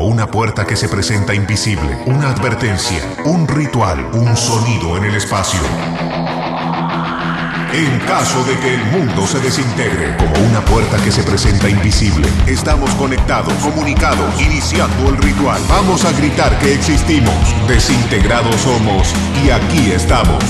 como una puerta que se presenta invisible, una advertencia, un ritual, un sonido en el espacio. En caso de que el mundo se desintegre, como una puerta que se presenta invisible, estamos conectados, comunicados, iniciando el ritual. Vamos a gritar que existimos, desintegrados somos y aquí estamos.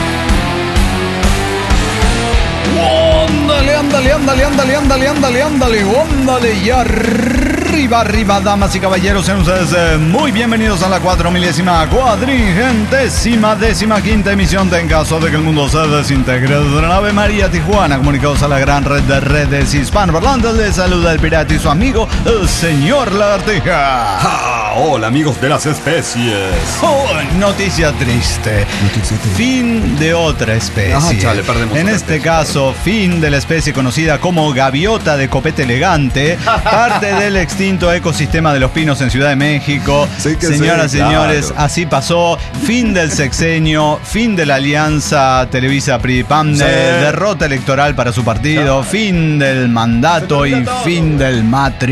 Ándale, y arriba, damas y caballeros, sean ustedes muy bienvenidos a la 4.450.015 emisión de En caso de que el mundo se desintegre de la nave María Tijuana, comunicados a la gran red de redes hispanoparlantes. Les saluda el pirata y su amigo, el señor Lagartija. Hola, amigos de las especies. Noticia triste. Fin de otra especie. Chale, perdemos en otra este especie. caso, fin de la especie conocida como gaviota de copete elegante, parte del extinto ecosistema de los pinos en Ciudad de México. Sí que Señoras y sí, señores, claro. así pasó. Fin del sexenio, fin de la alianza Televisa-PRI-PAN, Sí. derrota electoral para su partido, fin del mandato y fin del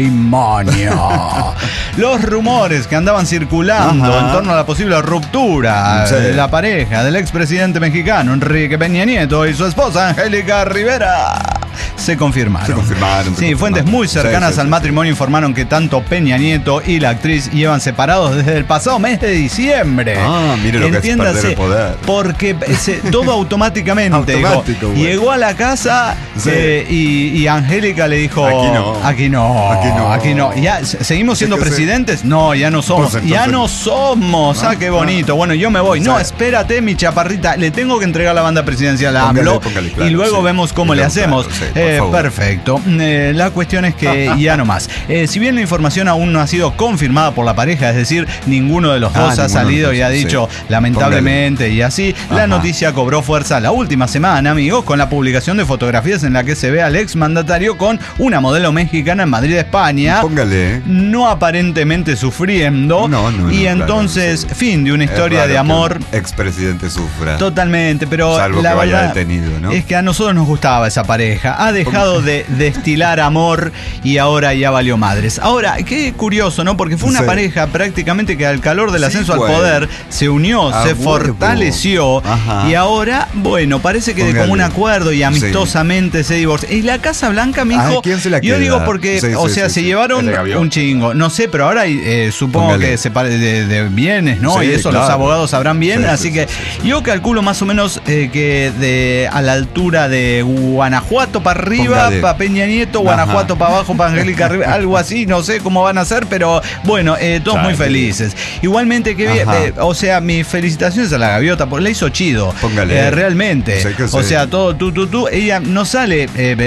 matrimonio. Los rumores que andaban circulando Ajá. en torno a la posible ruptura Sí. de la pareja del expresidente mexicano Enrique Peña Nieto y su esposa Angélica Rivera se confirmaron. Sí, fuentes muy cercanas al matrimonio informaron que tanto Peña Nieto y la actriz llevan separados desde el pasado mes de diciembre. Mire lo que es perder el poder. Porque todo automáticamente Automático, dijo, güey. llegó a la casa Sí. y Angélica le dijo, Aquí no. aquí no. ¿Ya seguimos siendo que sí. presidentes? No, ya no somos. Pues Ya entonces- no somos. Qué bonito. Bueno, yo me voy. No, Sí. espérate, mi chaparrita. Le tengo que entregar la banda presidencial a AMLO. Póngale, claro, y luego sí. vemos cómo Y le luego, hacemos. claro, sí, por favor. Perfecto. La cuestión es que ya no más. Si bien la información aún no ha sido confirmada por la pareja, es decir, ninguno de los dos ha ninguno salido de los y ha dos, dicho sí. lamentablemente y así, la Ajá. noticia cobró fuerza la última semana, amigos, con la publicación de fotografías en la que se ve al exmandatario con una modelo mexicana en Madrid, España. Póngale. No aparentemente sufriendo. No, y claro, entonces, sí. fin de una historia de amor. Expresidente sufra. Totalmente, pero Salvo la que vaya verdad detenido, ¿no? es que a nosotros nos gustaba esa pareja. Ha dejado de destilar amor y ahora ya valió madres. Ahora, qué curioso, ¿no? Porque fue una Sí. pareja prácticamente que al calor del Sí, ascenso güey. al poder se unió, A se huevo. fortaleció. Ajá. Y ahora, bueno, parece que de Póngale. común acuerdo y amistosamente se divorció. Y la Casa Blanca, mijo, Ay, ¿quién se la yo queda? digo porque, Sí, o sí, sea, sí, se sí. llevaron El de Gaviota. un chingo. No sé, pero ahora supongo Póngale. que se de bienes, ¿no? Sí, Y eso claro. los abogados sabrán bien. Sí, así sí, que sí, sí. yo calculo más o menos que a la altura de Guanajuato para arriba, Póngale. para Peña Nieto, Guanajuato para abajo, para Angélica Rivera, algo así, no sé cómo van a hacer, pero bueno, todos Claro. muy felices. Igualmente, que bien, Ajá. o sea, mis felicitaciones a la gaviota, porque la hizo chido. Póngale. Realmente. Sí que sí. O sea, todo tú, ella no sale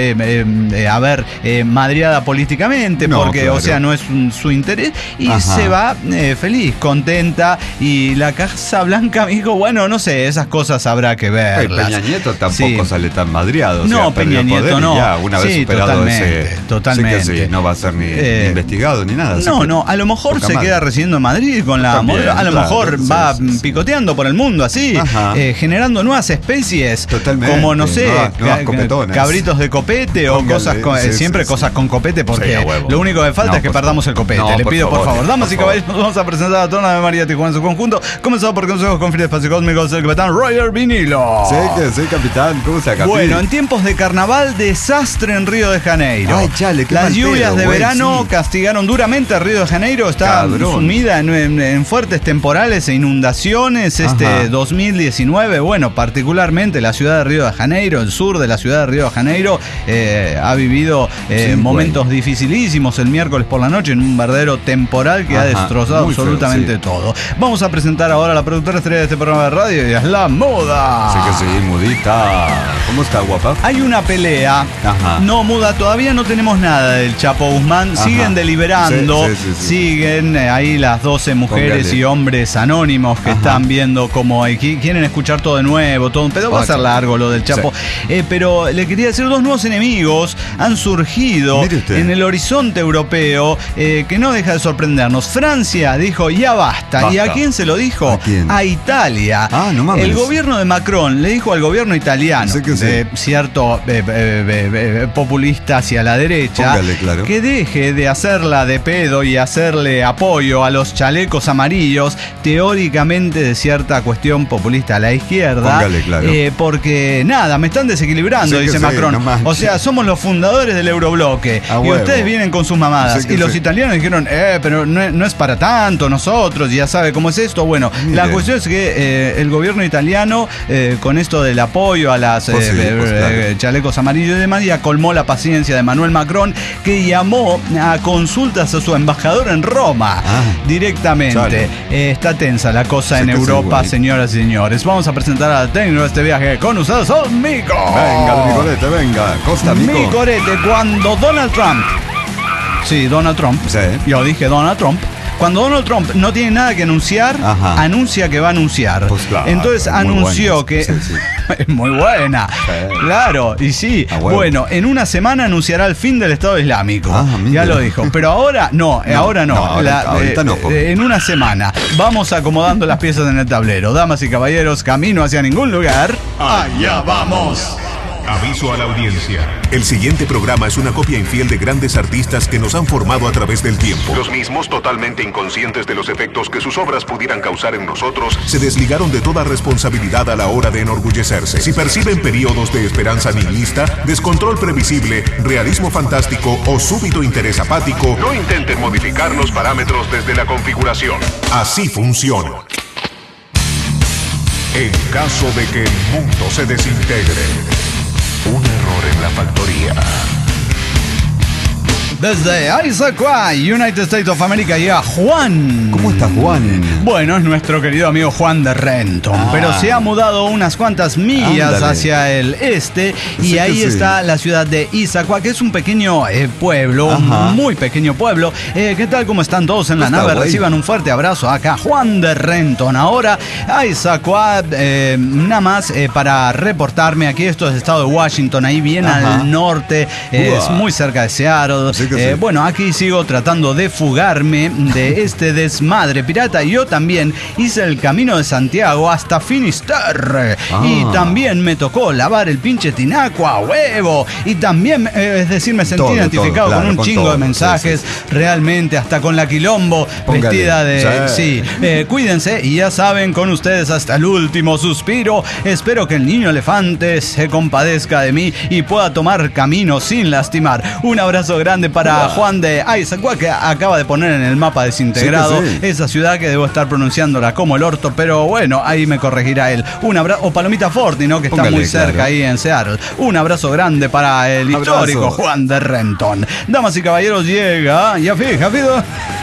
a ver madreada políticamente, No, porque, claro. o sea, no es su interés, y Ajá. se va feliz, contenta, y la Casa Blanca, amigo, bueno, no sé, esas cosas habrá que Ay, verlas. Peña Nieto tampoco Sí. sale tan madriado. No, o sea, Peña perdió Nieto poder y no. Ya, una vez Sí, superado totalmente, ese. totalmente. Sí que sí, no va a ser ni investigado ni nada. así que No, a lo mejor poca se madre. queda residiendo en Madrid con la También, modelo. A lo claro, mejor sí, va sí, sí. picoteando por el mundo así, Ajá. generando nuevas especies. Totalmente, Como, no sé, nuevas copetonas. cabritos de copete o Póngale, cosas sí, siempre sí, cosas sí. con copete, porque Sí, a huevo. lo único que falta No, es que por perdamos favor. el copete. No, Le por pido, por favor. Damas y por favor. caballeros, vamos a presentar a toda la María Tijuana en su conjunto. Comenzado por consejos con fines espacio cósmicos del capitán Roger Vinilo. Sí que sí, capitán. ¿Cómo se acá? Bueno, en tiempos de carnaval, desastre en Río de Janeiro. Ay, chale, qué Las mal lluvias pedo, de güey, verano sí. castigaron duramente a Río de Janeiro. Está Cabrón. sumida en fuertes temporales e inundaciones. Ajá. 2019, bueno, particularmente la ciudad de Río de Janeiro, el sur de la ciudad de Río de Janeiro, ha vivido Sí, momentos dificilísimos el miércoles por la noche en un verdadero temporal que ha Ajá, destrozado muy feo, absolutamente sí. todo. Vamos a presentar ahora a la productora estrella de este programa de radio, y es La Moda. Sí que sí, mudita. ¿Cómo está, guapa? Hay una pelea, Ajá. no muda, todavía no tenemos nada del Chapo Guzmán, Ajá. siguen deliberando, Sí. siguen ahí las 12 mujeres Póngale. y hombres anónimos que Ajá. están viendo como quieren escuchar todo de nuevo, todo, pero va a ser largo lo del Chapo. Pero le quería decir, dos nuevos enemigos han surgido Mire usted. en el horizonte europeo que no deja de sorprendernos. Francia dijo, ya basta. ¿Y a Basta. quién se lo dijo? ¿A quién? A Italia. Ah, no mames. El gobierno de Macron le dijo al gobierno italiano, Sí que sí. de cierto populista hacia la derecha, Póngale, claro, que deje de hacerla de pedo y hacerle apoyo a los chalecos amarillos, teóricamente de cierta cuestión populista a la izquierda. Póngale, claro, porque nada, me están desequilibrando, dice Macron. O sea, somos los fundadores del eurobloque y ustedes vienen con sus mamadas. Y los italianos dijeron, pero no es para tanto, nosotros ya sabe cómo es esto. Bueno, la cuestión es que el gobierno italiano, con esto del apoyo a las chalecos amarillos y demás, ya colmó la paciencia de Manuel Macron, que llamó a consultas a su embajador en Roma directamente. Está tensa la cosa en Europa, señoras y señores. Vamos a presentar al técnico de este viaje con ustedes, Mico. Venga, Micorete, venga. Costa Mico. Micorete, cuando Donald Trump. Sí, Donald Trump. Sí. Yo dije Donald Trump. Cuando Donald Trump no tiene nada que anunciar, anuncia que va a anunciar. Pues claro, entonces anunció que... Es muy buena. Claro, y sí. Bueno, en una semana anunciará el fin del Estado Islámico. Ya lo dijo. Pero ahora no, ahora no. Ahorita no. En una semana. Vamos acomodando las piezas en el tablero. Damas y caballeros, camino hacia ningún lugar. ¡Allá vamos! Aviso a la audiencia. El siguiente programa es una copia infiel de grandes artistas que nos han formado a través del tiempo. Los mismos, totalmente inconscientes de los efectos que sus obras pudieran causar en nosotros, se desligaron de toda responsabilidad a la hora de enorgullecerse. Si perciben periodos de esperanza nihilista, descontrol previsible, realismo fantástico o súbito interés apático, no intenten modificar los parámetros desde la configuración. Así funciona. En caso de que el mundo se desintegre, un error en la factoría. Desde Issaquah, United States of America, llega Juan. ¿Cómo está Juan? Bueno, es nuestro querido amigo Juan de Renton, pero se ha mudado unas cuantas millas hacia el este y ahí está la ciudad de Issaquah, que es un pequeño pueblo, muy pequeño pueblo. ¿Qué tal? ¿Cómo están todos en la nave? Reciban un fuerte abrazo acá, Juan de Renton. Ahora a Issaquah, nada más para reportarme aquí. Esto es el estado de Washington, ahí bien al norte, es muy cerca de Seattle. Bueno, aquí sigo tratando de fugarme de este desmadre pirata. Yo también hice el camino de Santiago hasta Finisterre y también me tocó lavar el pinche tinaco a huevo y también, es decir, me sentí identificado con un chingo de mensajes, realmente, hasta con la Quilombo vestida de... cuídense y ya saben, con ustedes hasta el último suspiro. Espero que el niño elefante se compadezca de mí y pueda tomar camino sin lastimar. Un abrazo grande para Juan de Issaquah, que acaba de poner en el mapa desintegrado esa ciudad que debo estar pronunciándola como el orto, pero bueno, ahí me corregirá él. Un abrazo, o Palomita Forti, ¿no? Que está muy cerca ahí en Seattle. Un abrazo grande para el histórico Juan de Renton. Damas y caballeros, llega Jafido.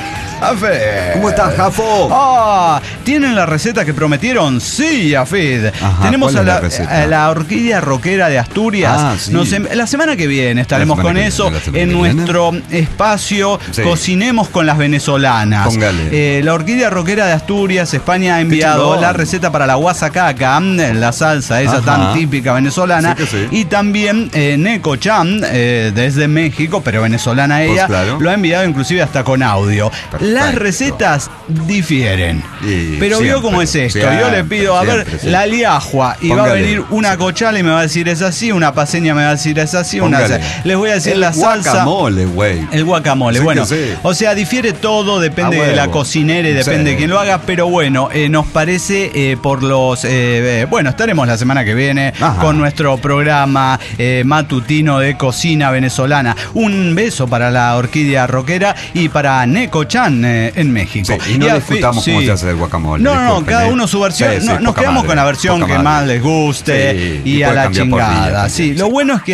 Jafe. ¿Cómo estás, Jafo? ¿Tienen la receta que prometieron? Sí, Jafid. Tenemos a la orquídea rockera de Asturias. La semana que viene estaremos con eso en nuestro espacio Cocinemos con las venezolanas. Póngale. La orquídea rockera de Asturias, España ha enviado la receta para la guasacaca, la salsa esa tan típica venezolana. Y también Neko Chan, desde México, pero venezolana ella, lo ha enviado inclusive hasta con audio. Las recetas difieren, pero vio cómo es esto. Yo le pido, a ver, la liajua, y va a venir una cochala y me va a decir es así, una paseña me va a decir es así, les voy a decir la salsa. Guacamole, güey. El guacamole, bueno, o sea, difiere todo, depende de la cocinera y depende de quién lo haga, pero bueno, nos parece por los... bueno, estaremos la semana que viene con nuestro programa matutino de cocina venezolana. Un beso para la orquídea rockera y para Neko Chan en México. Y no discutamos cómo se hace el guacamole. No, cada uno su versión. Nos quedamos con la versión que más les guste y a la chingada. Lo bueno es que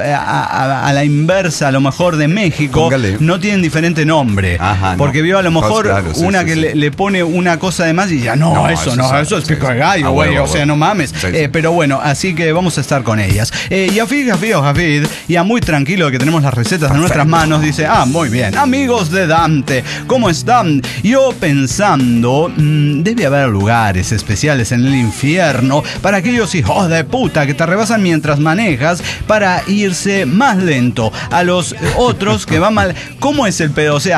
a la inversa, a lo mejor de México, no tienen diferente nombre. Porque vio a lo mejor una que le pone una cosa de más y ya eso es pico de gallo, güey. O sea, no mames. Pero bueno, así que vamos a estar con ellas. Jafid, ya muy tranquilo de que tenemos las recetas en nuestras manos, dice, muy bien, amigos de Dante, ¿cómo están? Yo pensando, debe haber lugares especiales en el infierno para aquellos hijos de puta que te rebasan mientras manejas para irse más lento a los otros que van mal. ¿Cómo es el pedo? O sea,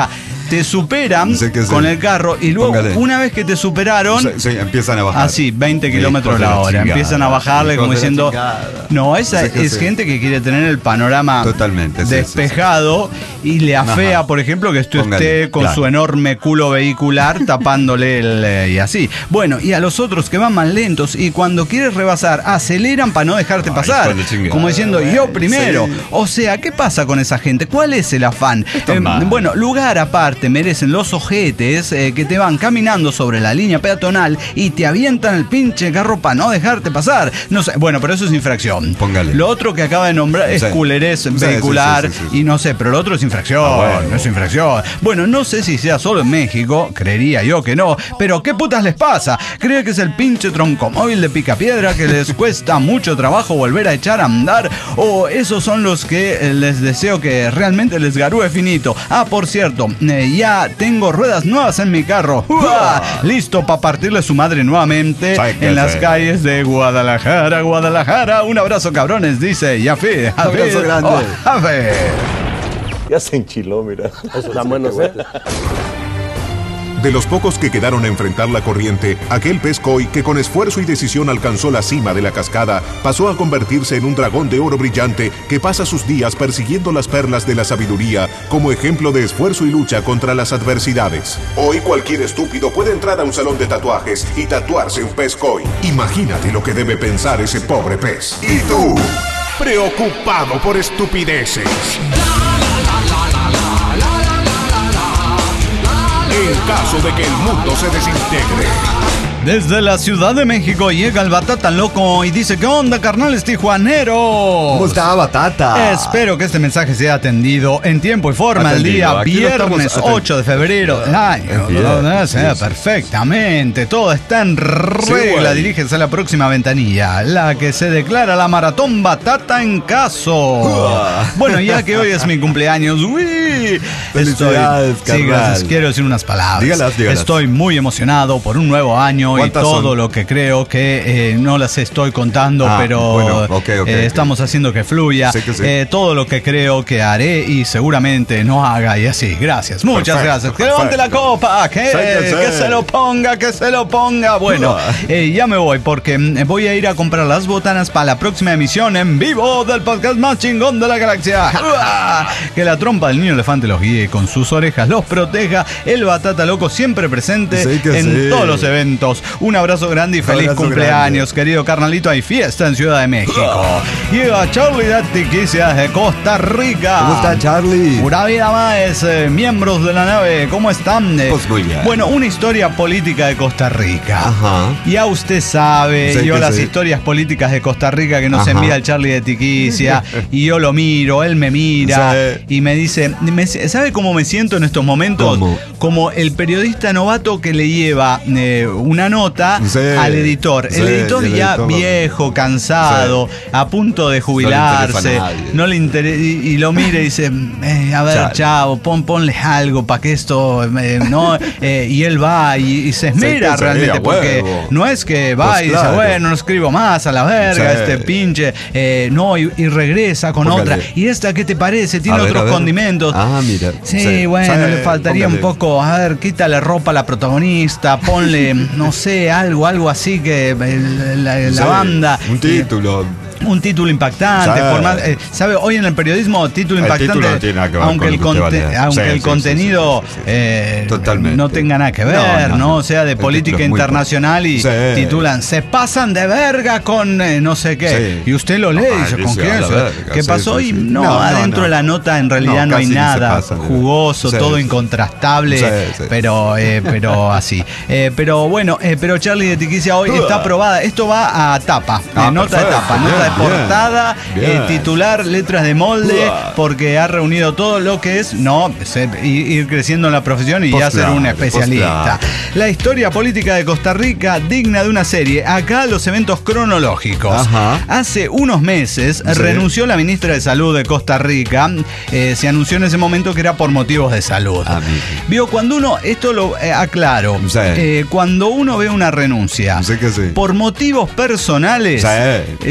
te superan con el carro y luego, una vez que te superaron, empiezan a bajar. Así, 20 kilómetros la hora. Empiezan a bajarle como diciendo, no, esa es gente que quiere tener el panorama totalmente despejado y le afea, por ejemplo, que esté con su enorme culo vehicular tapándole y así. Bueno, y a los otros que van más lentos y cuando quieres rebasar, aceleran para no dejarte pasar. Como diciendo, yo primero. O sea, ¿qué pasa con esa gente? ¿Cuál es el afán? Bueno, lugar aparte merecen los ojetes que te van caminando sobre la línea peatonal y te avientan el pinche carro para no dejarte pasar. No sé, bueno, pero eso es infracción. Póngale. Lo otro que acaba de nombrar es culerés vehicular y no sé, pero lo otro es infracción. No es infracción. Bueno, no sé si sea solo en México, creería yo que no, pero ¿qué putas les pasa? ¿Cree que es el pinche troncomóvil de Picapiedra que les cuesta mucho trabajo volver a echar a andar? ¿O esos son los que les deseo que realmente les garúe finito? Ah, por cierto, ya tengo ruedas nuevas en mi carro. Listo para partirle su madre nuevamente en las calles de Guadalajara. Un abrazo, cabrones, dice Yafi. Un abrazo grande. Ya se enchiló, mira. Eso está bueno, ¿eh? De los pocos que quedaron a enfrentar la corriente, aquel pez koi que con esfuerzo y decisión alcanzó la cima de la cascada, pasó a convertirse en un dragón de oro brillante que pasa sus días persiguiendo las perlas de la sabiduría como ejemplo de esfuerzo y lucha contra las adversidades. Hoy cualquier estúpido puede entrar a un salón de tatuajes y tatuarse un pez koi. Imagínate lo que debe pensar ese pobre pez. ¿Y tú? Preocupado por estupideces. En caso de que el mundo se desintegre. Desde la Ciudad de México llega el Batata Loco y dice: ¿qué onda, carnales tijuaneros? ¿Cómo está, Batata? Espero que este mensaje sea atendido en tiempo y forma el día viernes 8 de febrero del año. Perfectamente, todo está en regla. Dirígese a la próxima ventanilla, la que se declara la Maratón Batata en caso. Bueno, ya que hoy es mi cumpleaños, felicidades, sí, gracias. Quiero decir unas palabras. Dígalas. Estoy muy emocionado por un nuevo año y todo son? Lo que creo que no las estoy contando, pero bueno, okay. estamos haciendo que fluya. Sí. Todo lo que creo que haré y seguramente no haga y así. Gracias, muchas gracias. Que levante la copa, que se lo ponga. Bueno, ya me voy porque voy a ir a comprar las botanas para la próxima emisión en vivo del podcast más chingón de la galaxia. Que la trompa del niño elefante los guíe, con sus orejas los proteja. El Batata Loco siempre presente en todos los eventos. Un abrazo grande y feliz cumpleaños, querido carnalito. Hay fiesta en Ciudad de México. Llega Charlie de Tiquicias de Costa Rica. ¿Cómo está, Charlie? Pura vida más, miembros de la nave, ¿cómo están? Pues muy bien. Bueno, una historia política de Costa Rica. Ajá. Ya usted sabe, yo las historias políticas de Costa Rica que nos envía el Charlie de Tiquicia y yo lo miro, él me mira y me dice, ¿sabe cómo me siento en estos momentos? ¿Cómo? Como el periodista novato que le lleva una nota al editor. El editor ya viejo, cansado, a punto de jubilarse, no le interesa y lo mira y dice, a ver, chavo, ponle algo para que esto, ¿no? Y él va y se esmera realmente, porque no es que va y dice, bueno, no escribo más, a la verga, este pinche, no, y regresa con otra. ¿Y esta qué te parece? Tiene otros condimentos. Mira. Sí, bueno, le faltaría un poco, a ver, quítale ropa a la protagonista, ponle, no sé, algo así que la banda. Un título. Un título impactante, ¿sabe? Hoy en el periodismo, título impactante, no tiene nada que ver aunque el contenido no tenga nada que ver, ¿no? O sea, de política internacional y titulan, se pasan de verga con no sé qué. Y usted lo lee y dice, ¿con quién? ¿Qué pasó? Y adentro de la nota en realidad no hay nada jugoso, todo incontrastable, pero así. Pero bueno, pero Charlie de Tiquicia hoy está aprobada. Esto va a tapa, nota de tapa, nota de portada, titular, letras de molde, porque ha reunido todo lo que es ir creciendo en la profesión y ya ser un especialista. La historia política de Costa Rica digna de una serie. Acá los eventos cronológicos. Hace unos meses renunció la ministra de Salud de Costa Rica. Se anunció en ese momento que era por motivos de salud. Vio, cuando uno, esto lo aclaro, cuando uno ve una renuncia por motivos personales, ya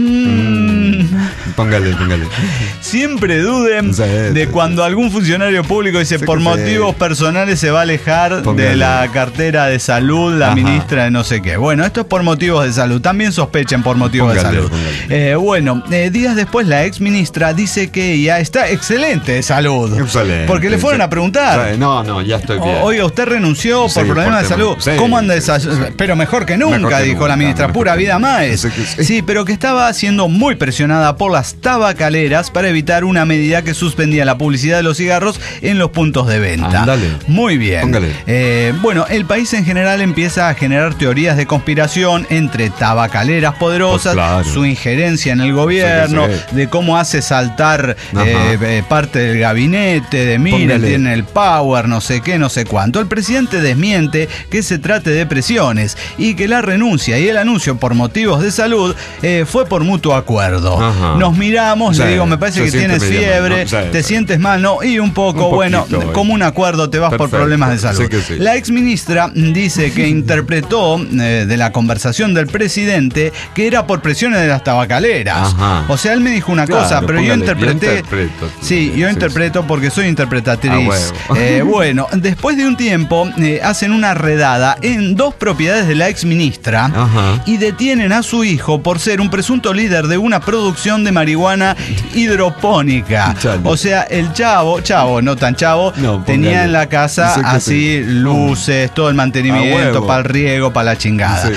Póngale. Siempre duden de cuando algún funcionario público dice por motivos personales se va a alejar de la cartera de salud, la ministra de no sé qué. Bueno, esto es por motivos de salud. También sospechen por motivos de salud. Días después la ex ministra dice que ella está excelente de salud. Excelente. Porque le fueron a preguntar. No, ya estoy bien. Oiga, usted renunció por problemas de salud. ¿Cómo anda esa? Pero mejor que nunca, dijo la ministra. Pura vida más. Sí, pero que estaba siendo muy presionada por las tabacaleras para evitar una medida que suspendía la publicidad de los cigarros en los puntos de venta. Ándale. Muy bien. El país en general empieza a generar teorías de conspiración entre tabacaleras poderosas, su injerencia en el gobierno, de cómo hace saltar parte del gabinete, de miren, tiene el power, no sé qué, no sé cuánto. El presidente desmiente que se trate de presiones y que la renuncia y el anuncio por motivos de salud fue por mutuo acuerdo. Nos miramos, le digo, me parece que tienes fiebre, te sientes mal, ¿no? Y un poco, como un acuerdo te vas por problemas de salud. La ex ministra dice que interpretó de la conversación del presidente que era por presiones de las tabacaleras. O sea, él me dijo una cosa, pero yo interpreté. Yo interpreto porque soy interpretatriz. Después de un tiempo hacen una redada en 2 propiedades de la ex ministra y detienen a su hijo por ser un presunto líder de una producción de marihuana hidropónica. O sea, el chavo, no tan chavo, tenía en la casa así luces, todo el mantenimiento para el riego, para la chingada.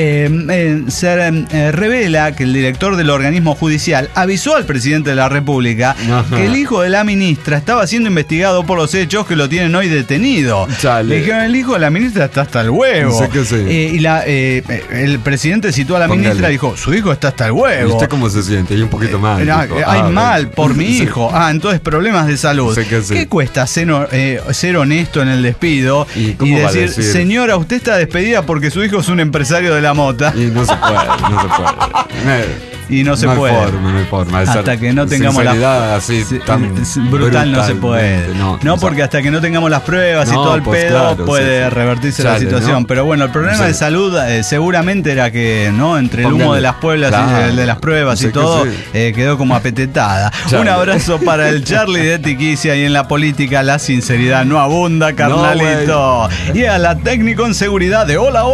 Se revela que el director del organismo judicial avisó al presidente de la República que el hijo de la ministra estaba siendo investigado por los hechos que lo tienen hoy detenido. Le dijeron, el hijo de la ministra está hasta el huevo. El presidente citó a la ministra y dijo, su hijo está hasta el huevo. ¿Y usted cómo se siente? Y un poquito más. Mal por mi hijo. Entonces problemas de salud. ¿Qué cuesta ser honesto en el despido y decir, señora, usted está despedida porque su hijo es un empresario de la mota? Y no se puede. Y no se puede. No hay forma. Hasta que no tengamos la así tan brutal no se puede. No, porque hasta que no tengamos las pruebas y todo el pedo puede revertirse la situación. Pero bueno, el problema de salud seguramente era que entre el humo de las pueblas y el de las pruebas y todo quedó como apetetada. Un abrazo para el Charlie de Tiquicia, y en la política la sinceridad no abunda, carnalito. Y a la técnico en seguridad de Hola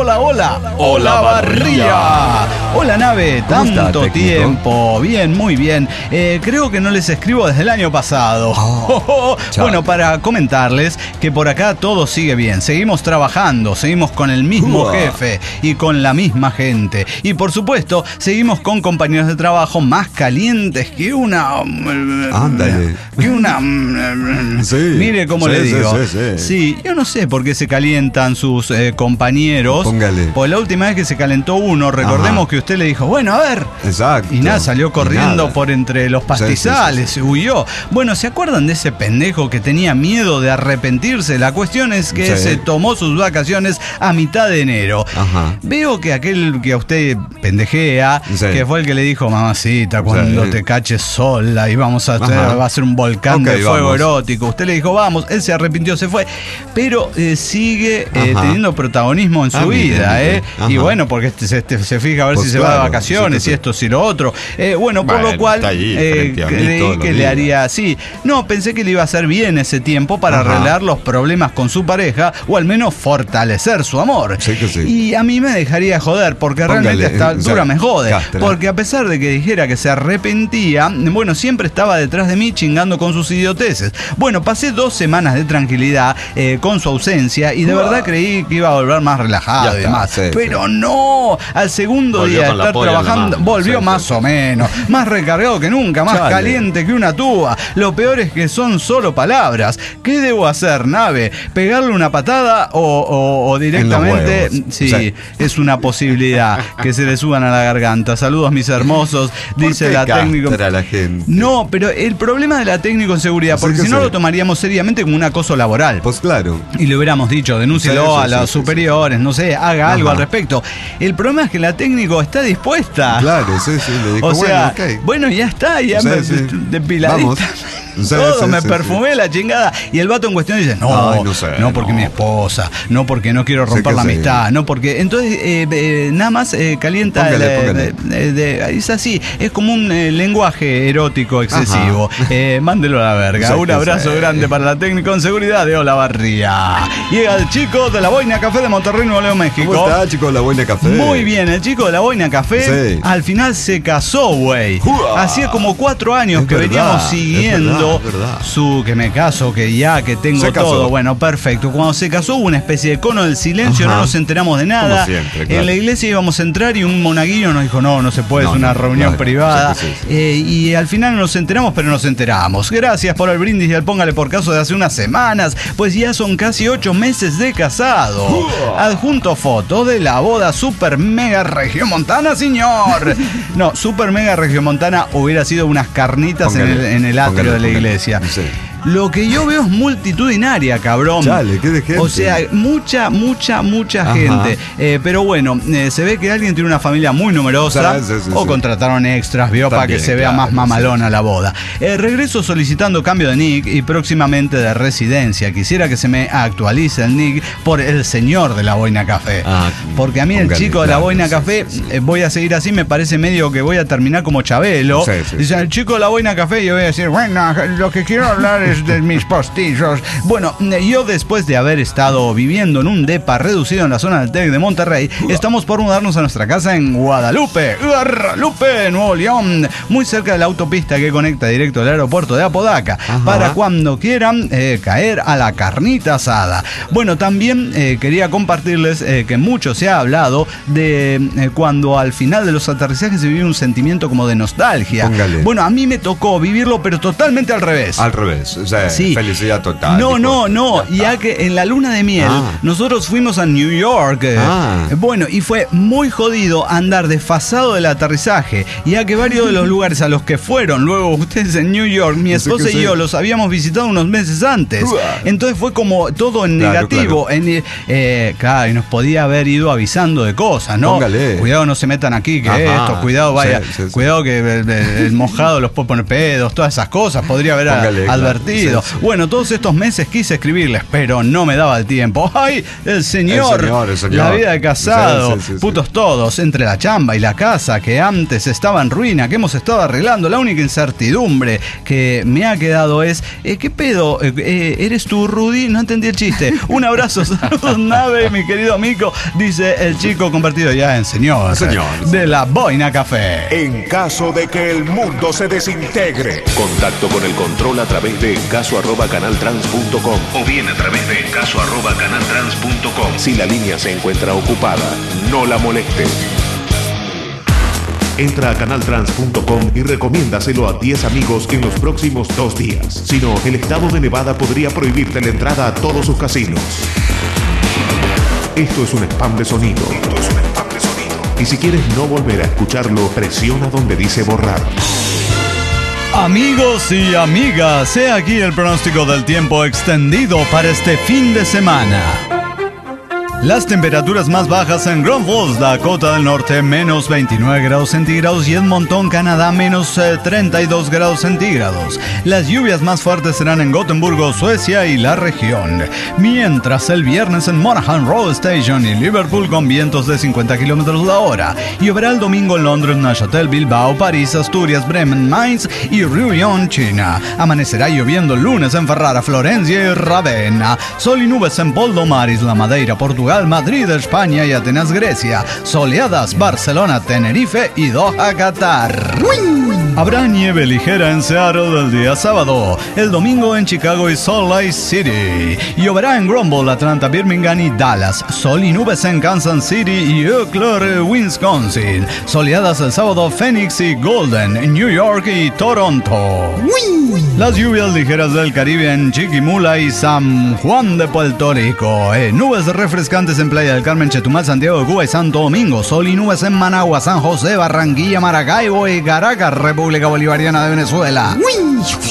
Barría. Hola Nave, tanto tiempo. Bien, muy bien. Creo que no les escribo desde el año pasado. Bueno, para comentarles que por acá todo sigue bien. Seguimos trabajando, seguimos con el mismo jefe y con la misma gente. Y por supuesto, seguimos con compañeros de trabajo más calientes que una... Ándale. Que una... Mire cómo le digo. Sí, yo no sé por qué se calientan sus compañeros. Pues la última vez que se calentó uno, recordemos que usted le dijo, bueno, a ver. Exacto. Y nada, salió corriendo por entre los pastizales, huyó. Bueno, ¿se acuerdan de ese pendejo que tenía miedo de arrepentirse? La cuestión es que se tomó sus vacaciones a mitad de enero. Veo que aquel que a usted pendejea, que fue el que le dijo, mamacita, cuando te caches sola y vamos a hacer, va a ser un volcán de fuego erótico. Usted le dijo, vamos, él se arrepintió, se fue. Pero sigue teniendo protagonismo en su vida, Y bueno, porque se fija a ver si se va de vacaciones, y esto, si lo otro. Por lo cual creí que le haría así. No, pensé que le iba a hacer bien ese tiempo para arreglar los problemas con su pareja, o al menos fortalecer su amor. Y a mí me dejaría joder, porque realmente a esta altura me jode. Porque a pesar de que dijera que se arrepentía, bueno, siempre estaba detrás de mí chingando con sus idioteces. Bueno, pasé 2 semanas de tranquilidad con su ausencia, y de verdad creí que iba a volver más relajado y demás. Pero no, al segundo día de estar trabajando, volvió más o menos, más recargado que nunca, más caliente que una tuba. Lo peor es que son solo palabras. ¿Qué debo hacer, Nave? ¿Pegarle una patada o directamente? Sí, es una posibilidad que se le suban a la garganta. Saludos, mis hermosos, dice la técnico. La gente? No, pero el problema de la técnico en seguridad, porque si no lo tomaríamos seriamente como un acoso laboral. Pues claro. Y le hubiéramos dicho, denúncielo a los superiores, no sé, haga algo al respecto. El problema es que la técnico está dispuesta. Claro, le dijo, o sea, bueno, ya está, ya depiladita. Todo, me perfumé la chingada. Y el vato en cuestión dice, no porque mi esposa, no porque no quiero romper la amistad, no porque... Entonces, nada más calienta... Póngale. Es así, es como un lenguaje erótico excesivo. Mándelo a la verga. Un abrazo grande para la técnica en seguridad de Olavarría. Llega el chico de la Boina Café de Monterrey, Nuevo León, México. ¿Cómo está, chico de la Boina Café? Muy bien, el chico de la Boina Café al final se casó, güey. Hacía como 4 años que veníamos siguiendo su que me caso, que ya que tengo todo. Bueno, perfecto. Cuando se casó hubo una especie de cono del silencio, no nos enteramos de nada. Siempre, claro. En la iglesia íbamos a entrar y un monaguillo nos dijo, no se puede, es una reunión privada. Y al final no nos enteramos, pero nos enteramos. Gracias por el brindis y el póngale por caso de hace unas semanas, pues ya son casi 8 meses de casado. Adjunto foto de la boda super mega regiomontana, señor. No, super mega regiomontana hubiera sido unas carnitas en el atrio de la iglesia. Sí. Lo que yo veo es multitudinaria, cabrón. Chale, qué de gente. O sea, mucha gente. Pero bueno, se ve que alguien tiene una familia muy numerosa. O contrataron extras, para que se vea más mamalona la boda. Regreso solicitando cambio de nick y próximamente de residencia. Quisiera que se me actualice el nick por el señor de la Boina Café. Porque a mí el chico de la Boina Café, voy a seguir así, me parece medio que voy a terminar como Chabelo. Dice, el chico de la Boina Café, y yo voy a decir, bueno, lo que quiero hablar de mis postizos. Bueno, yo después de haber estado viviendo en un depa reducido en la zona del TEC de Monterrey, estamos por mudarnos a nuestra casa en Guadalupe, Nuevo León, muy cerca de la autopista que conecta directo al aeropuerto de Apodaca, para cuando quieran caer a la carnita asada. Bueno, también quería compartirles que mucho se ha hablado de cuando al final de los aterrizajes se vive un sentimiento como de nostalgia. Póngale. Bueno, a mí me tocó vivirlo, pero totalmente al revés. O sea, felicidad total. No. Ya que en la luna de miel nosotros fuimos a New York. Bueno, y fue muy jodido andar desfasado del aterrizaje, ya que varios de los lugares a los que fueron luego ustedes en New York, mi esposa y yo los habíamos visitado unos meses antes. Entonces fue como todo en negativo. Claro, y nos podía haber ido avisando de cosas, ¿no? Póngale. Cuidado, no se metan aquí, que esto, cuidado, vaya, cuidado que el mojado los puede poner pedos, todas esas cosas, podría haber advertido. Bueno, todos estos meses quise escribirles, pero no me daba el tiempo. ¡Ay! El señor. La vida de casado. Putos todos, entre la chamba y la casa, que antes estaba en ruina, que hemos estado arreglando. La única incertidumbre que me ha quedado es, ¿qué pedo? ¿Eres tú, Rudy? No entendí el chiste. Un abrazo, saludos, nave, mi querido amigo, dice el chico convertido ya en señor de la Boina Café. En caso de que el mundo se desintegre, contacto con el control a través de caso@canaltrans.com o bien a través de caso@canaltrans.com. Si la línea se encuentra ocupada, no la moleste. Entra a canaltrans.com y recomiéndaselo a 10 amigos en los próximos 2 días. Si no, el estado de Nevada podría prohibirte la entrada a todos sus casinos. Esto es un spam de sonido. Y si quieres no volver a escucharlo, presiona donde dice borrar. Amigos y amigas, he aquí el pronóstico del tiempo extendido para este fin de semana. Las temperaturas más bajas en Grand Falls, Dakota del Norte, menos 29 grados centígrados, y Edmonton, Canadá, menos 32 grados centígrados. Las lluvias más fuertes serán en Gotemburgo, Suecia y la región. Mientras el viernes en Monaghan Road Station y Liverpool con vientos de 50 kilómetros la hora. Lloverá el domingo en Londres, Neuchâtel, Bilbao, París, Asturias, Bremen, Mainz y Riuyon, China. Amanecerá lloviendo el lunes en Ferrara, Florencia y Ravenna. Sol y nubes en Poldomar, Isla Madeira, Portugal, Madrid, España y Atenas, Grecia. Soleadas, Barcelona, Tenerife y Doha, Qatar. Habrá nieve ligera en Seattle el día sábado. El domingo en Chicago y Salt Lake City. Lloverá en Grumble, Atlanta, Birmingham y Dallas. Sol y nubes en Kansas City y Eau Claire, Wisconsin. Soleadas el sábado, Phoenix y Golden, New York y Toronto. Las lluvias ligeras del Caribe en Chiquimula y San Juan de Puerto Rico. Nubes refrescantes en Playa del Carmen, Chetumal, Santiago de Cuba y Santo Domingo. Sol y nubes en Managua, San José, Barranquilla, Maracaibo y Caracas, República Bolivariana de Venezuela.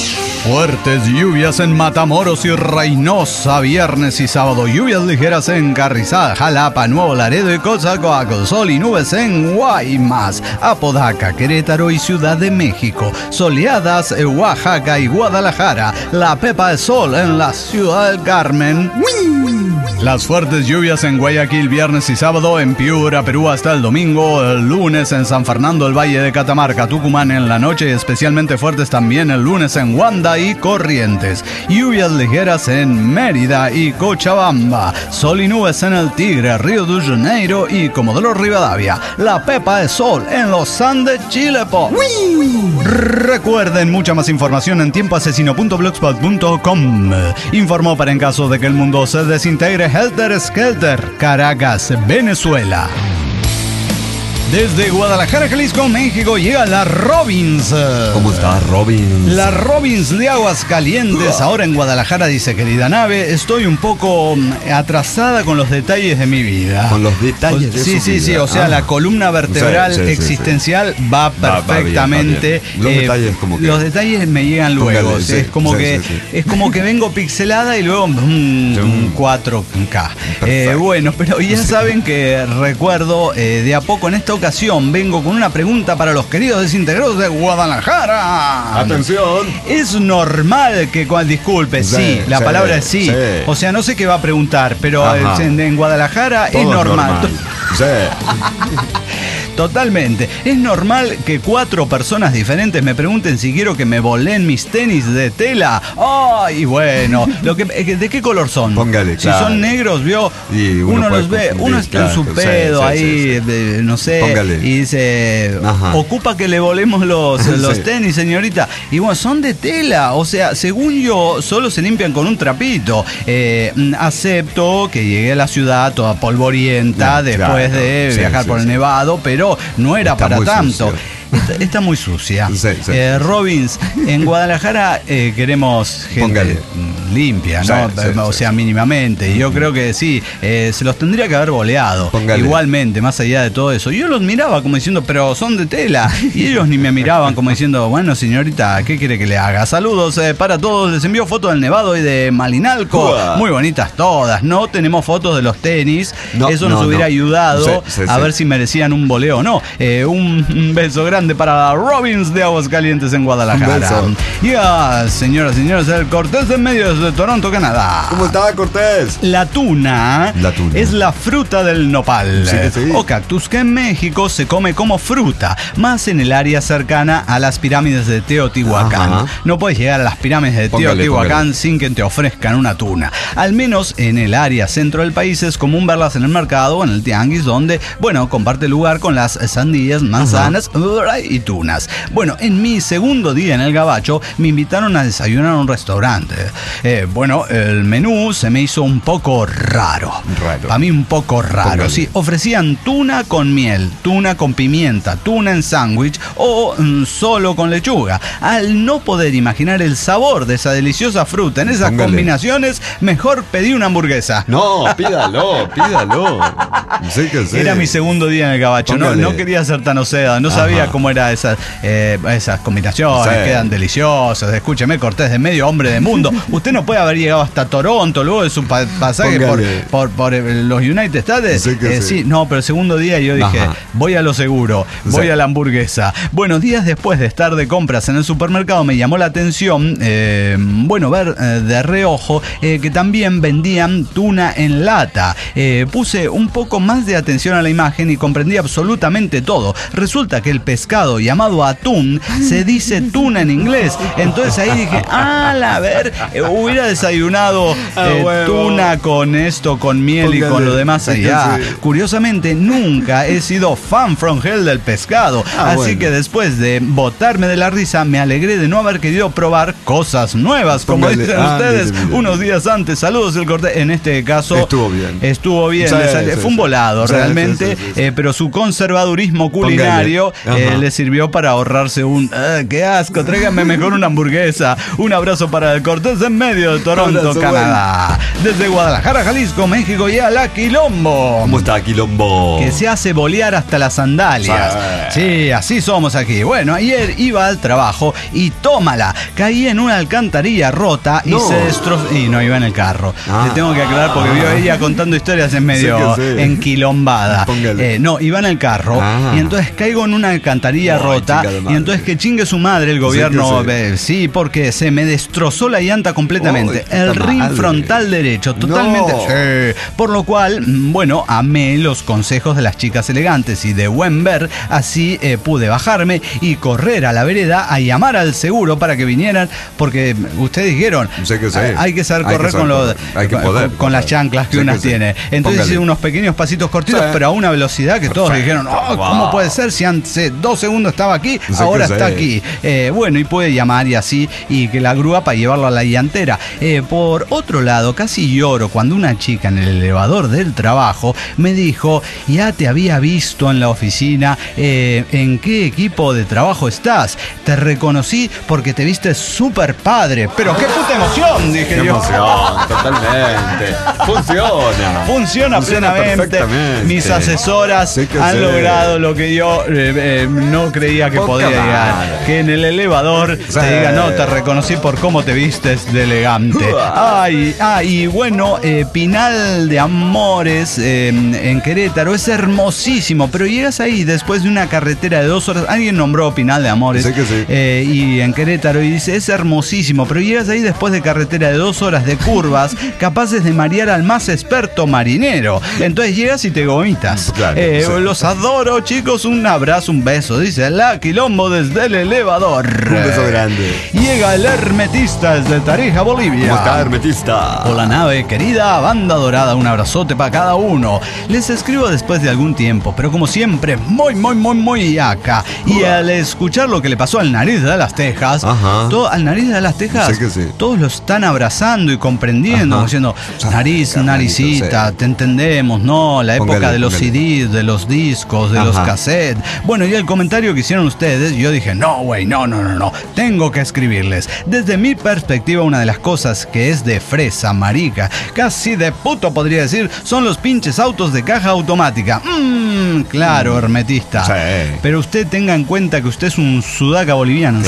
Fuertes lluvias en Matamoros y Reynosa, viernes y sábado. Lluvias ligeras en Carrizal, Jalapa, Nuevo Laredo y Coatzacoalcos. Sol y nubes en Guaymas, Apodaca, Querétaro y Ciudad de México. Soleadas en Oaxaca y Guadalajara. La Pepa de Sol en la Ciudad del Carmen. Las fuertes lluvias en Guayaquil, viernes y sábado. En Piura, Perú, hasta el domingo. El lunes en San Fernando, el Valle de Catamarca, Tucumán en la noche. Especialmente fuertes también el lunes en Huanda y Corrientes. Lluvias ligeras en Mérida y Cochabamba. Sol y nubes en el Tigre, Río de Janeiro y Comodoro Rivadavia. La Pepa de Sol en los Andes, Chile. Recuerden, mucha más información en tiempoasesino.blogspot.com. Informó para en caso de que el mundo se desintegre Helter Skelter, Caracas, Venezuela. Desde Guadalajara, Jalisco, México, llega la Robbins. ¿Cómo está Robbins? La Robbins de Aguascalientes, ahora en Guadalajara, dice: querida nave, estoy un poco atrasada con los detalles de mi vida. Con los detalles de sí, su vida. Sí, o sea, la columna vertebral existencial va perfectamente. Va bien. Los detalles como que... Los detalles me llegan luego. Póngale, es como que es como que vengo pixelada y luego un 4K. Bueno, pero ya saben que recuerdo de a poco en esta ocasión vengo con una pregunta para los queridos desintegrados de Guadalajara. Atención. Es normal que disculpe, sí, la palabra es sí. O sea, no sé qué va a preguntar, pero en Guadalajara todo es normal. Sí. Totalmente. Es normal que 4 personas diferentes me pregunten si quiero que me volen mis tenis de tela. Ay, bueno, ¿de qué color son? Póngale, si son negros, vio, uno los ve, uno está en su pedo ahí, no sé, póngale. Y dice, ocupa que le volemos los tenis, señorita. Y bueno, son de tela, o sea, según yo, solo se limpian con un trapito. Acepto que llegué a la ciudad toda polvorienta después de viajar por el Nevado, pero no era para tanto. Está muy sucia. Robbins, en Guadalajara queremos gente limpia, ¿no? O sea, mínimamente. Y yo creo que sí, se los tendría que haber boleado. Igualmente, más allá de todo eso. Yo los miraba como diciendo, pero son de tela. Y ellos ni me miraban como diciendo, bueno, señorita, ¿qué quiere que le haga? Saludos para todos. Les envío fotos del Nevado y de Malinalco. Muy bonitas todas. No tenemos fotos de los tenis. Eso nos hubiera ayudado a ver si merecían un boleo o no. Un beso grande para Robbins de Aguascalientes en Guadalajara. Y señoras y señores, el Cortés de Medios de Toronto, Canadá. ¿Cómo está, Cortés? La tuna es la fruta del nopal o cactus que en México se come como fruta, más en el área cercana a las pirámides de Teotihuacán. No puedes llegar a las pirámides de Teotihuacán sin que te ofrezcan una tuna. Al menos en el área centro del país es común verlas en el mercado o en el tianguis, donde, bueno, comparte lugar con las sandías, manzanas y tunas. Bueno, en mi segundo día en el Gabacho me invitaron a desayunar a un restaurante. Bueno, el menú se me hizo un poco raro. Para mí un poco raro. Sí, ofrecían tuna con miel, tuna con pimienta, tuna en sándwich o solo con lechuga. Al no poder imaginar el sabor de esa deliciosa fruta en esas combinaciones, mejor pedí una hamburguesa. No, pídalo. Era mi segundo día en el Gabacho. No quería ser tan oseda, no sabía cómo eran esas combinaciones, quedan deliciosas. Escúcheme, Cortés de Medio, hombre de mundo. Usted no puede haber llegado hasta Toronto luego de su pasaje por los United States. No, pero el segundo día yo dije, voy a lo seguro, voy a la hamburguesa. Bueno, días después de estar de compras en el supermercado me llamó la atención, ver de reojo que también vendían tuna en lata. Puse un poco más de atención a la imagen y comprendí absolutamente todo. Resulta que el pescado llamado atún se dice tuna en inglés. Entonces ahí dije, hubiera desayunado tuna con esto, con miel y con lo demás allá. Curiosamente, nunca he sido fan from hell del pescado. Así que después de botarme de la risa, me alegré de no haber querido probar cosas nuevas, como dicen ustedes unos días antes. Saludos, el Cortés. En este caso Estuvo bien. Fue un volado realmente, pero su conservadurismo culinario le sirvió para ahorrarse un ¡qué asco! Tráigame mejor una hamburguesa. Un abrazo para el Cortés en medio de Toronto, Canadá. Desde Guadalajara, Jalisco, México y a la Quilombo. ¿Cómo está Quilombo? Que se hace bolear hasta las sandalias. Sí, así somos aquí. Bueno, ayer iba al trabajo y tómala. Caí en una alcantarilla rota y se destrozó. Y no iba en el carro. Le tengo que aclarar porque vio ella contando historias en medio enquilombada. No, iba en el carro y entonces caigo en una alcantarilla rota y entonces que chingue su madre el gobierno. Sí, porque se me destrozó la llanta completamente. El rin frontal derecho, totalmente. Sí. Por lo cual, bueno, amé los consejos de las chicas elegantes y de buen ver. Así pude bajarme y correr a la vereda a llamar al seguro para que vinieran, porque ustedes dijeron, hay que saber correr con las chanclas que uno tiene. Entonces hice unos pequeños pasitos cortitos, pero a una velocidad que todos dijeron, ¿cómo puede ser si hace 2 segundos estaba aquí, ahora está aquí? Bueno, y pude llamar y así, y que la grúa para llevarlo a la llantera. Por otro lado, casi lloro cuando una chica en el elevador del trabajo me dijo, ya te había visto en la oficina, ¿en qué equipo de trabajo estás? Te reconocí porque te viste súper padre. Pero qué puta emoción, dije yo. Emoción, totalmente. Funciona plenamente. Mis asesoras han logrado lo que yo no creía que podía llegar. Que en el elevador te diga, no, te reconocí por cómo te vistes de elegante. Y bueno, Pinal de Amores en Querétaro es hermosísimo, pero llegas ahí después de una carretera de 2 horas. Alguien nombró Pinal de Amores y en Querétaro y dice, es hermosísimo, pero llegas ahí después de carretera de 2 horas de curvas capaces de marear al más experto marinero. Entonces llegas y te gomitas. Los adoro, chicos, un abrazo, un beso, dice la Quilombo desde el elevador. Un beso grande. Llega el Hermetista desde Tarija, Bolivia. ¿Cómo está, Hermetista? Hola, nave, querida banda dorada, un abrazote para cada uno. Les escribo después de algún tiempo, pero como siempre, muy acá. Y al escuchar lo que le pasó al Nariz de las Tejas, al Nariz de las Tejas, todos lo están abrazando y comprendiendo, diciendo, Nariz, naricita, te entendemos, ¿no? La época de los CDs, de los discos, de los cassettes. Bueno, y el comentario que hicieron ustedes, yo dije, no, tengo que escribirles. Desde mi perspectiva, una de las cosas que es de fresa, marica, casi de puto podría decir, son los pinches autos de caja automática. Claro, Hermetista. Pero usted tenga en cuenta que usted es un sudaca boliviano.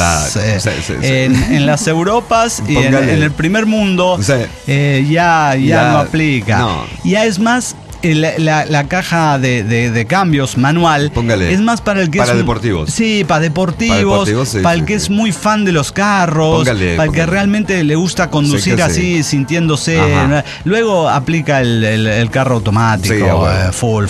En las Europas y en el primer mundo ya no aplica. Ya es más, la caja de cambios manual es más para el que para deportivos. Sí, para deportivos, para el que es muy fan de los carros, para el que realmente le gusta conducir así, sintiéndose. Luego aplica el carro automático, full.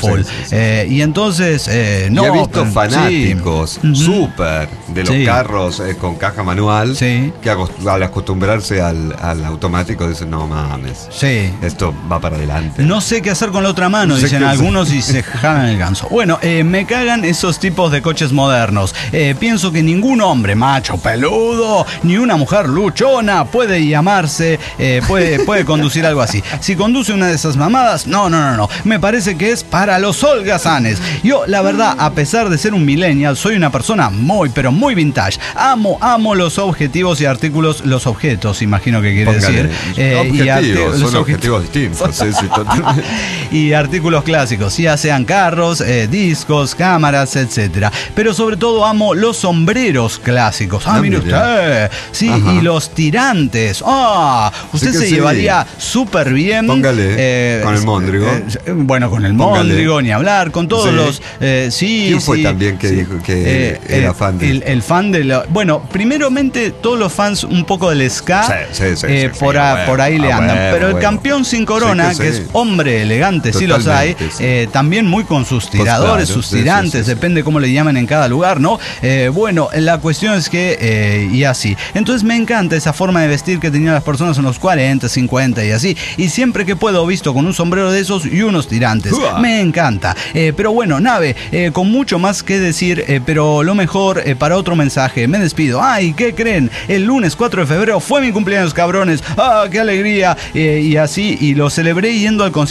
Y entonces, no. Y he visto fanáticos súper de los carros con caja manual que al acostumbrarse al automático dicen, no mames, esto va para adelante. No sé qué hacer con la otra mano, dicen algunos y se jalan el ganso. Bueno, me cagan esos tipos de coches modernos. Pienso que ningún hombre macho peludo ni una mujer luchona puede llamarse, puede conducir algo así. Si conduce una de esas mamadas, no. Me parece que es para los holgazanes. Yo, la verdad, a pesar de ser un millennial, soy una persona pero muy vintage. Amo los objetivos y artículos, los objetos, imagino que quiere decir. Son objetivos distintos. Totalmente. Y artículos clásicos, ya sean carros, discos, cámaras, etcétera. Pero sobre todo amo los sombreros clásicos. Mire usted. Y los tirantes. Usted se llevaría súper bien. Póngale, con el Móndrigo. Bueno, con el Móndrigo, ni hablar, con todos los... ¿Quién fue también que dijo que era fan de...? El fan de... Bueno, primeramente, todos los fans un poco del ska, por ahí le andan. Pero el campeón sin corona, que es hombre elegante, sí los hay, también muy con sus tiradores, sus tirantes, depende cómo le llaman en cada lugar, ¿no? Bueno, la cuestión es que, y así. Entonces me encanta esa forma de vestir que tenían las personas en los 40, 50 y así. Y siempre que puedo visto con un sombrero de esos y unos tirantes. Me encanta. Pero bueno, nave, con mucho más que decir, pero lo mejor para otro mensaje. Me despido. ¿Qué creen? El lunes 4 de febrero fue mi cumpleaños, cabrones. ¡Qué alegría! Y así, y lo celebré yendo al concierto de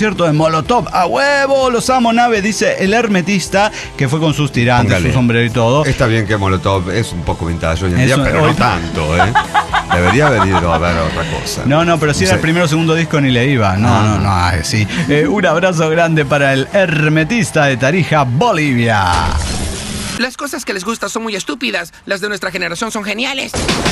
Molotov a huevo, los amo, nave, dice el hermetista, que fue con sus tirantes, su sombrero y todo. Está bien que Molotov es un poco vintage hoy en día, pero no tanto, ¿eh? Debería haber ido a ver otra cosa. No, pero si era el primero o segundo disco ni le iba. No, sí. Un abrazo grande para el hermetista de Tarija, Bolivia. Las cosas que les gustan son muy estúpidas. Las de nuestra generación son geniales.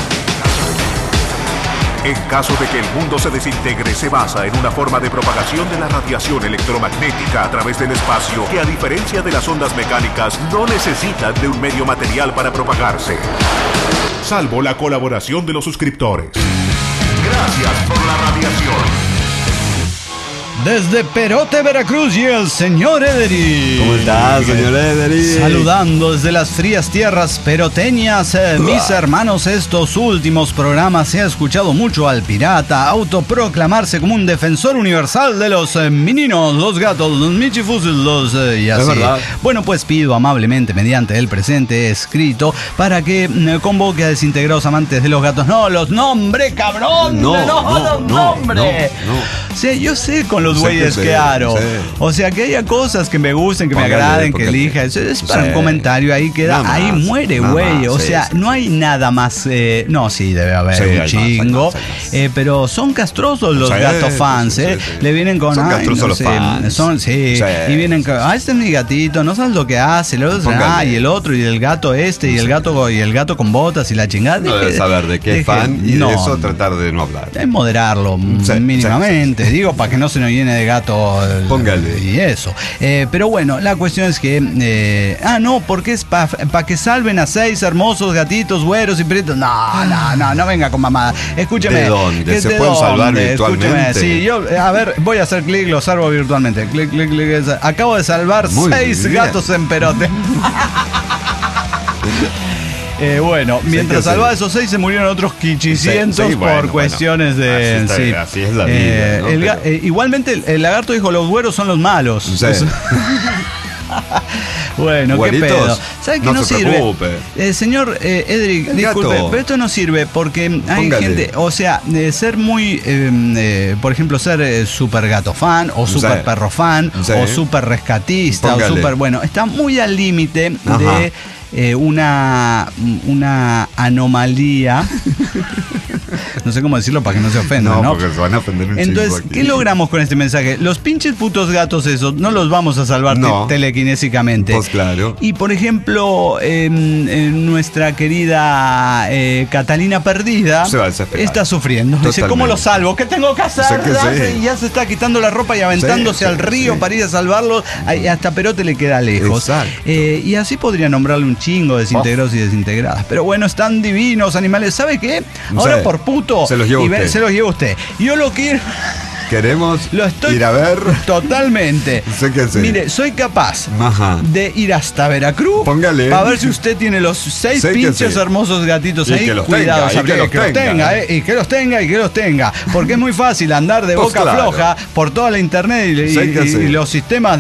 En caso de que el mundo se desintegre, se basa en una forma de propagación de la radiación electromagnética a través del espacio que, a diferencia de las ondas mecánicas, no necesitan de un medio material para propagarse. Salvo la colaboración de los suscriptores. Gracias por la radiación. Desde Perote, Veracruz, y el señor Ederi. ¿Cómo estás, señor Ederi? Saludando desde las frías tierras peroteñas. Mis hermanos, estos últimos programas se ha escuchado mucho al pirata autoproclamarse como un defensor universal de los meninos, los gatos, los michifusos, y así. Es verdad. Bueno, pues pido amablemente, mediante el presente escrito, para que convoque a desintegrados amantes de los gatos. No, los nombre, cabrón. No, los nombre. Sí, yo sé con los güeyes que aro. Sí. O sea, que haya cosas que me gusten, que me agraden, que elija. Eso es para un comentario, ahí queda, ahí muere, güey. O sea, no hay nada más. No, sí, debe haber un chingo. Pero son castrosos los gatos fans, Le vienen con. Son castrosos los fans. Y vienen con. Este es mi gatito, no sabes lo que hace. Y el otro, y el gato y el gato con botas y la chingada. No debes saber de qué es fan y de eso tratar de no hablar. Es moderarlo mínimamente. Digo, para que no se nos llene de gato. Póngale. Y eso. Pero bueno, la cuestión es que. Porque es para que salven a 6 hermosos gatitos, güeros y peritos. No venga con mamada. Escúcheme. ¿De dónde? ¿Se pueden salvar virtualmente? Escúcheme, sí, yo, a ver, voy a hacer clic, lo salvo virtualmente. Clic. Acabo de salvar 6 gatos en Perote. Bueno, mientras salvaba esos 6 se murieron otros 500 por cuestiones de... Así es la vida, ¿no? Igualmente el lagarto dijo, los güeros son los malos. Sí. Bueno, ¿Güeritos? qué pedo. ¿Sabe que no sirve? Preocupe. Señor Edric, disculpe, pero esto no sirve porque hay gente, o sea, ser muy, por ejemplo, ser super gato fan o super perro fan o super rescatista o super, bueno, está muy al límite de una anomalía. No sé cómo decirlo para que no se ofendan, ¿no? Porque se van a ofender un Entonces, chingo aquí. ¿qué logramos con este mensaje? Los pinches putos gatos esos no los vamos a salvar telequinésicamente. Pues claro. Y por ejemplo, nuestra querida Catalina Perdida está sufriendo. Dice, ¿cómo lo salvo? ¿Qué tengo que hacer? Y ya se está quitando la ropa y aventándose al río para ir a salvarlo. Hasta Perote le queda lejos. Y así podría nombrarle un chingo de desintegrados y desintegradas. Pero bueno, están divinos animales. ¿Sabe qué? Ahora por puto. Se los lleva usted. Yo lo quiero. Queremos ir a ver. Totalmente. Sé que sí. Mire, soy capaz de ir hasta Veracruz. Póngale. Para ver si usted tiene los 6 pinches hermosos gatitos ahí. Cuidado, que los tenga. Porque es muy fácil andar de boca floja por toda la internet y los sistemas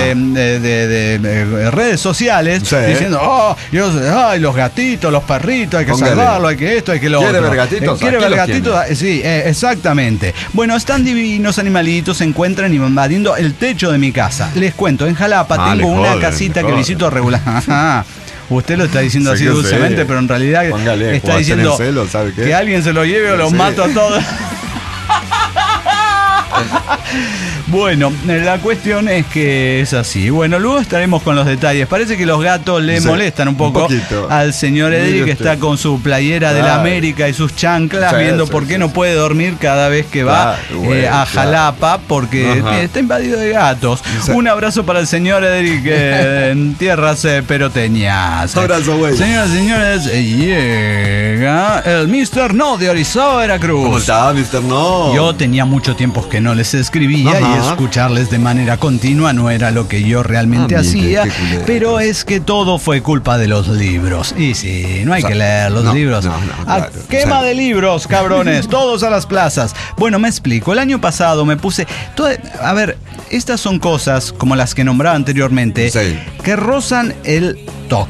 de redes sociales diciendo, los gatitos, los perritos, hay que salvarlos, hay que esto, hay que lo otro. ¿Quiere ver gatitos? ¿Quiere ver gatitos? Sí, exactamente. Bueno, están divinos. Animalitos se encuentran invadiendo el techo de mi casa. Les cuento, en Jalapa tengo una casita que visito regular. Usted lo está diciendo así dulcemente, pero en realidad está diciendo que alguien se lo lleve o los mato a todos. Bueno, la cuestión es que es así. Bueno, luego estaremos con los detalles. Parece que los gatos le molestan un poco al señor Edric, que está con su playera de la América y sus chanclas, viendo por qué no puede dormir cada vez que va a Jalapa, porque está invadido de gatos. Un abrazo para el señor Edric en tierras peroteñas. Abrazo, güey. Señoras y señores, llega el Mr. No de Orizaba, Veracruz. ¿Cómo está, Mr. No? Yo tenía mucho tiempo que no les escribía y escucharles de manera continua no era lo que yo realmente hacía, pero es que todo fue culpa de los libros. Y sí, no hay que leer los libros. Claro, quema de libros, cabrones, todos a las plazas. Bueno, me explico. El año pasado me puse... A ver, estas son cosas como las que nombraba anteriormente que rozan el TOC.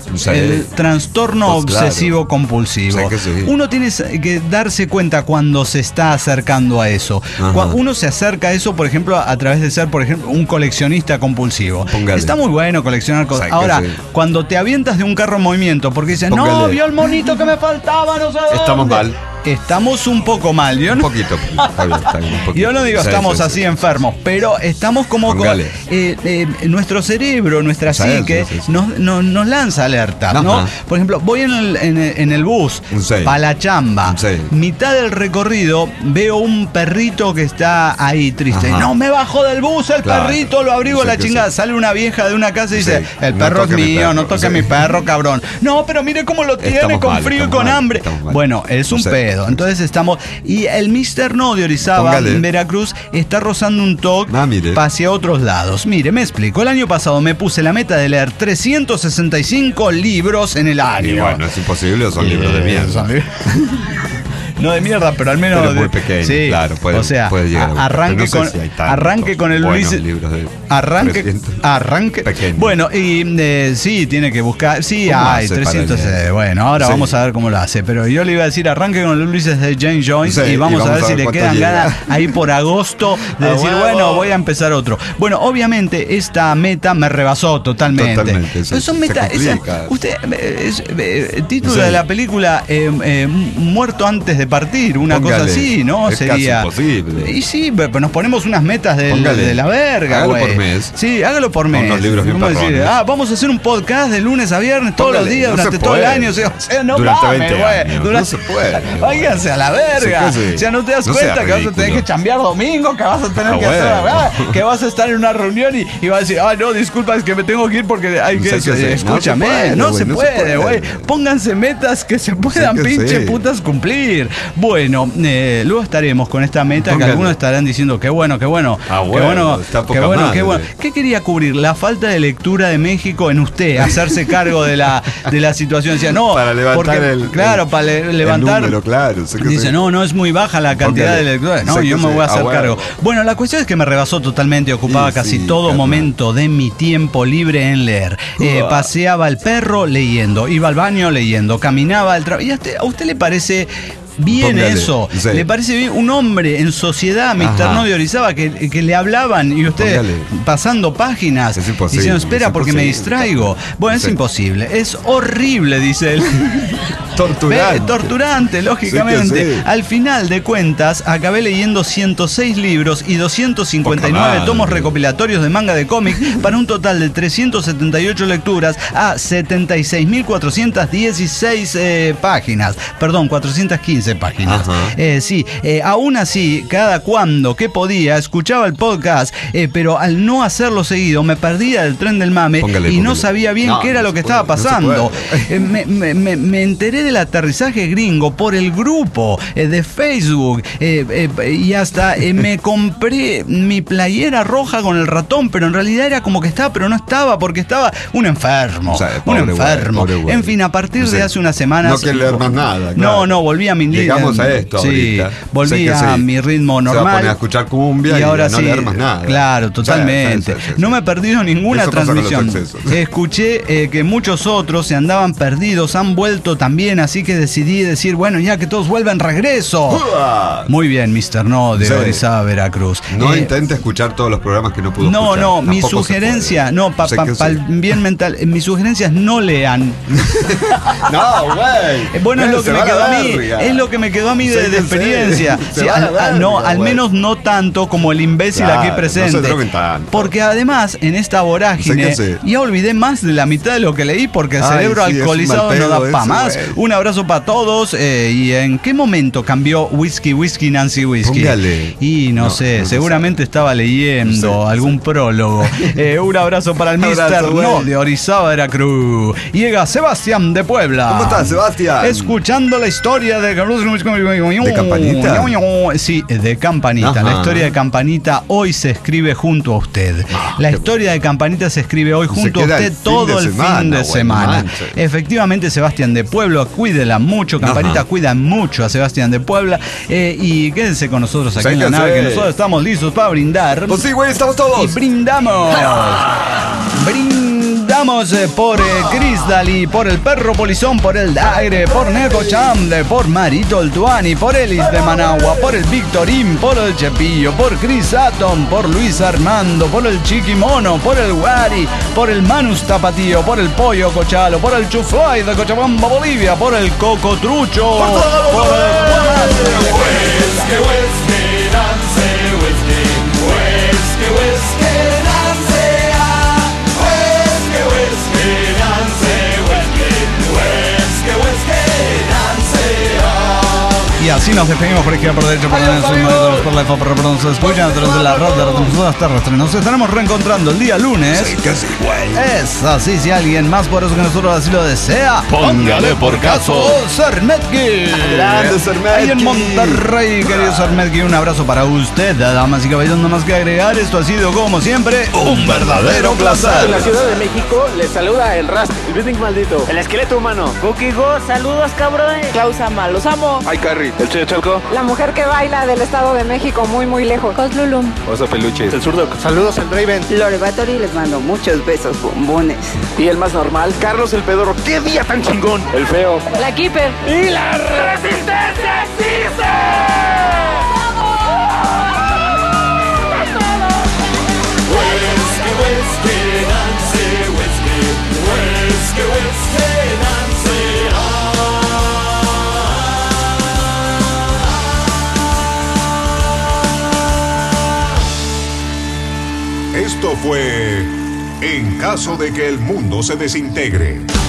el trastorno obsesivo compulsivo. Uno tiene que darse cuenta cuando se está acercando a eso. Uno se acerca a eso, por ejemplo, a través de ser, por ejemplo, un coleccionista compulsivo. Está muy bueno coleccionar cosas. Ahora, cuando te avientas de un carro en movimiento porque dices, no, vio el monito que me faltaba, no sé dónde. Estamos mal. Estamos un poco mal. Un poquito. Está bien, un poquito. Yo no digo estamos así enfermos, pero estamos como nuestro cerebro, nuestra psique nos lanza alertas, ¿no? Por ejemplo, voy en el bus para la chamba. Mitad del recorrido veo un perrito que está ahí triste. No me bajo del bus, el perrito, lo abrigo la chingada. Sale una vieja de una casa y dice, el perro es mío, no toque a mi perro, cabrón. No, pero mire cómo lo tiene, con frío y con hambre. Bueno, es un pedo. Entonces estamos. Y el Mr. No de Orizaba, en Veracruz, está rozando un toque hacia otros lados. Mire, me explico. El año pasado me puse la meta de leer 365 libros en el año. Y bueno, es imposible o son libros de mierda. No de mierda, pero al menos. Pero muy pequeño, sí, claro. Puede llegar arranque con el Ulises. Arranque. Pequeño. Bueno, y sí, tiene que buscar. Sí, hay 300. Bueno, ahora vamos a ver cómo lo hace. Pero yo le iba a decir, arranque con el Ulises de James Joyce y vamos a ver si le quedan ganas ahí por agosto de decir, bueno, voy a empezar otro. Bueno, obviamente, esta meta me rebasó totalmente. Pero son metas. El título de la película, Muerto antes de partir, una cosa así, ¿no? Sería casi imposible. Y sí, pero nos ponemos unas metas de la verga, hágalo por mes. Sí, hágalo por mes. Unos libros bien decir, vamos a hacer un podcast de lunes a viernes todos los días durante todo el año. O sea, no durante 20 años. No se puede. Váyanse a la verga. O sea, no te das cuenta que vas a tener que chambear domingo, que vas a tener que hacer, que vas a estar en una reunión y vas a decir, no, disculpa, es que me tengo que ir porque hay que. Escúchame, no se puede, güey. Pónganse metas que se puedan pinche putas cumplir. Bueno, luego estaremos con esta meta que algunos estarán diciendo qué bueno. ¿Qué quería cubrir? La falta de lectura de México en usted, hacerse cargo de la situación. Decía, no, para levantar para levantar el número, dice, no es muy baja la cantidad de lectura. No, yo me voy a hacer cargo. Bueno, la cuestión es que me rebasó totalmente, ocupaba casi todo momento de mi tiempo libre en leer. Paseaba al perro leyendo, iba al baño leyendo, caminaba al trabajo. ¿Y a usted le parece bien eso? ¿Le parece bien un hombre en sociedad, Mr. No de Orizaba, que le hablaban y usted pasando páginas diciendo, espera porque me distraigo? Bueno, es imposible, es horrible, dice él. Torturante, lógicamente. Al final de cuentas, acabé leyendo 106 libros y 259 tomos recopilatorios de manga de cómic para un total de 378 lecturas a 76.416 páginas. Perdón, 415 páginas. Aún así, cada cuando que podía, escuchaba el podcast, pero al no hacerlo seguido, me perdía del tren del mame y no sabía bien qué era lo que estaba pasando. Me enteré del aterrizaje gringo por el grupo de Facebook y hasta me compré mi playera roja con el ratón, pero en realidad era como que estaba, pero no estaba, porque estaba un enfermo. Pobre güey. En fin, a partir de hace unas semanas. No quiere leer más nada. No, volví a mi llegamos a esto ahorita. Volví a mi ritmo normal. Se va a poner a escuchar cumbia y ahora no leer más nada. Claro, totalmente. No me he perdido ninguna transmisión. Escuché que muchos otros se andaban perdidos, han vuelto también, así que decidí decir, bueno, ya que todos vuelven, regreso. Muy bien, Mr. No de Orizaba, Veracruz. No intente escuchar todos los programas que no pudo escuchar. No, mi sugerencia, para el bien mental, mis sugerencias no lean. No, güey. Bueno, es lo que me quedó a mí. Es lo que me quedó a mí de experiencia. Al menos no tanto como el imbécil aquí presente. Porque además, en esta vorágine, ya olvidé más de la mitad de lo que leí porque el cerebro alcoholizado no da para más. Un abrazo para todos. ¿Y en qué momento cambió Whisky, Nancy Whisky? Y no sé, seguramente estaba leyendo algún prólogo. Un abrazo para el Mr. No de Orizaba, Veracruz. Llega Sebastián de Puebla. ¿Cómo estás, Sebastián? Escuchando la historia de Campanita. Sí, de Campanita. Ajá. La historia de Campanita hoy se escribe junto a usted. La historia de Campanita se escribe hoy junto a usted todo el fin de semana. Efectivamente, Sebastián de Puebla, cuídela mucho. Campanita cuida mucho a Sebastián de Puebla. Y quédense con nosotros aquí en la nave, que nosotros estamos listos para brindar. Pues sí, güey, estamos todos. Y brindamos. Brindamos. Brindamos por Crisdali, por el Perro Polizón, por el Dagre, por Neko Chamde, por Marito Oltuani, por Elis de Managua, por el Victorín, por el Chepillo, por Chris Atom, por Luis Armando, por el Chiquimono, por el Guari, por el Manus Tapatío, por el Pollo Cochalo, por el Chuflay de Cochabamba, Bolivia, por el Coco Trucho, por Y así nos despedimos por izquierda, por derecha, por el sur, por la FO, por nos escuchan a través de la red de las emisoras terrestres. Nos estaremos reencontrando el día lunes. Sí, casi igual. Es así, si alguien más por eso que nosotros así lo desea, póngale por caso Sermetki. Grande Sermetki. Ahí en Monterrey, querido Sermetki, un abrazo para usted, damas y caballeros, no más que agregar. Esto ha sido, como siempre, un verdadero placer. En la Ciudad de México les saluda el Rast, el Building Maldito, el Esqueleto Humano, Cookie Go, saludos cabrones. Klaus Ama, los amo. Ay Carrie, el Che Chalco, la mujer que baila del Estado de México, muy muy lejos. Coslulum, Oso Peluches, el Zurdo, saludos al Draven, Lore Bathory, les mando muchos besos, bombones. Y el más normal, Carlos el Pedorro, qué día tan chingón, el Feo, la Keeper y la Resistencia existe. Esto fue En caso de que el mundo se desintegre.